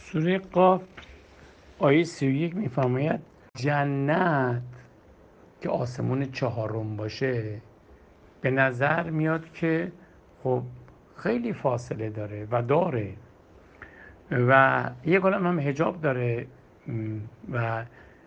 سوره قاف آیه 31 میفرماید جنت که آسمون چهارم باشه به نظر میاد که خب خیلی فاصله داره و داره و یک عالم هم حجاب داره و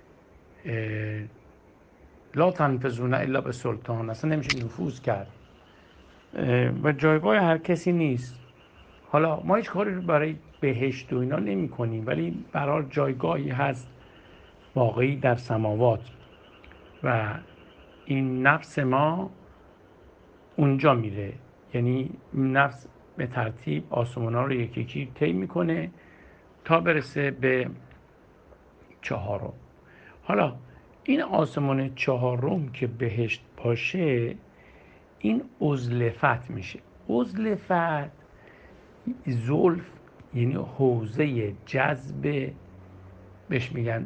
لا تنفذون الا به سلطان، اصلا نمیشه نفوذ کرد و جایگاه هر کسی نیست. حالا ما هیچ کاری رو برای بهشت و اینا نمی کنیم، ولی برای جایگاهی هست واقعی در سماوات و این نفس ما اونجا میره، یعنی نفس به ترتیب آسمان ها رو یکی یکی طی میکنه تا برسه به چهارم. حالا این آسمان چهارم که بهشت باشه این عزلفت میشه. عزلفت زلف یعنی حوزه جذب، بهش میگن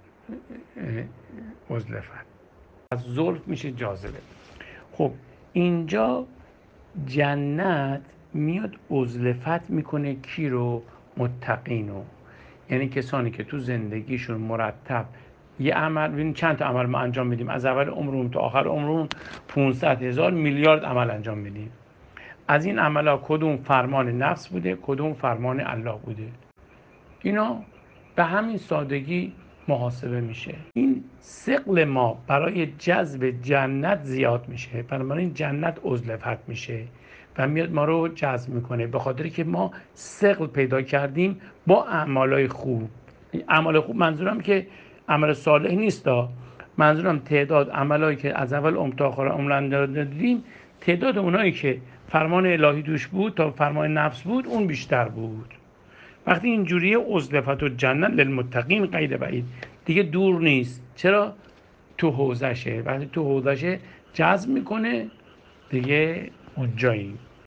عزلفت، از زلف میشه جاذبه. خب اینجا جنت میاد عزلفت میکنه کی رو؟ متقینو، یعنی کسانی که تو زندگیشون مرتب یه عمل، ببین چند تا عمل ما انجام میدیم از اول عمرمون تا آخر عمرمون 500,000 میلیارد عمل انجام میدیم. از این عملها کدوم فرمان نفس بوده، کدوم فرمان الله بوده؟ اینا به همین سادگی محاسبه میشه. این ثقل ما برای جذب جنت زیاد میشه، بنابراین جنت عزلفت میشه و میاد ما رو جذب میکنه، به خاطری که ما ثقل پیدا کردیم با اعمالای خوب. اعمال خوب منظورم که عمل صالح نیست، منظورم تعداد عملایی که از اول عمر تا آخر عمر انجام دادیم، تعداد اونایی که فرمان الهی دوش بود تا فرمان نفس بود اون بیشتر بود. وقتی اینجوریه عزلفت و جنت للمتقین غیر بعید، دیگه دور نیست. چرا؟ تو حوزشه. وقتی تو حوزشه جذب میکنه دیگه اونجاییم.